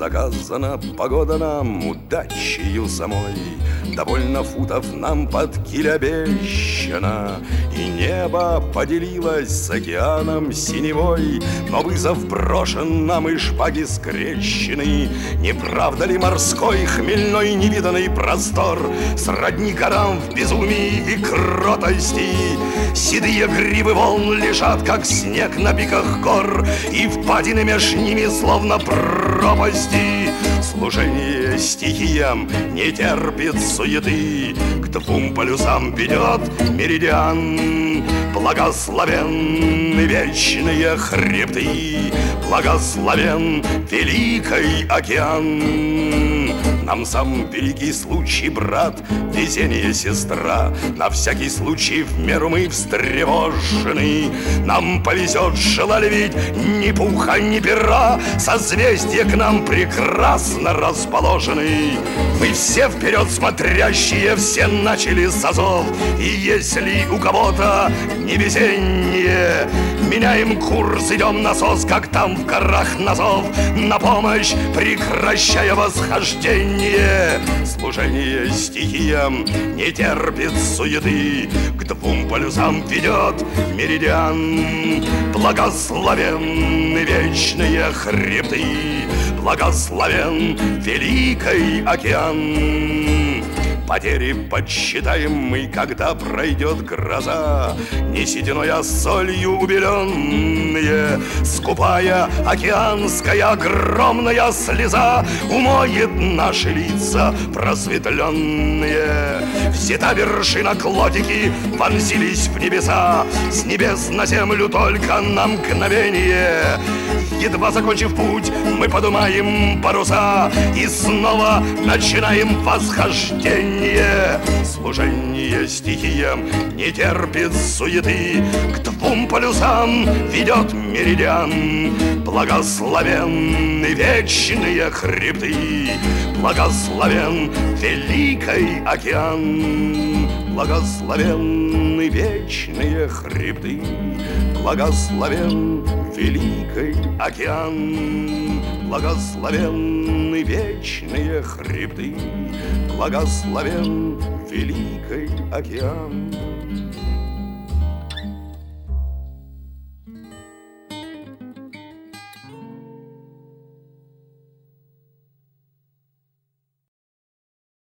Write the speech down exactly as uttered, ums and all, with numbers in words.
заказана погода нам удачею самой. Довольно футов нам под киль обещано, и небо поделилось с океаном синевой. Но вызов брошен нам и шпаги скрещены. Не правда ли морской хмельной невиданный простор сродни горам в безумии и кротости? Седые гривы волн лежат, как снег на пиках гор, и впадины меж ними словно пропасти. Служение стихиям не терпит суеты, к двум полюсам ведет меридиан. Благословенны вечные хребты, благословен великий океан. Нам сам великий случай, брат, везение сестра. На всякий случай в меру мы встревожены. Нам повезет, желали ведь ни пуха, ни пера. Созвездия к нам прекрасно расположены. Мы все вперед смотрящие, все начали с азов. И если у кого-то невезение, меняем курс, идем на сос, как там в горах на зов. На помощь, прекращая восхождение. Служение стихиям не терпит суеты, к двум полюсам ведет меридиан. Благословенны вечные хребты, благословен великий океан. Потери подсчитаем мы, когда пройдет гроза, не сединой, а солью убеленные. Скупая океанская огромная слеза умоет наши лица просветленные. Взята вершина, клотики вонзились в небеса, с небес на землю только на мгновение. Едва закончив путь, мы подумаем паруса и снова начинаем восхождение. Служение стихиям не терпит суеты, к двум полюсам ведет меридиан. Благословенны вечные хребты, благословен великий океан. Благословенны вечные хребты, благословен великий океан. Благословенны вечные хребты, благословен великий океан.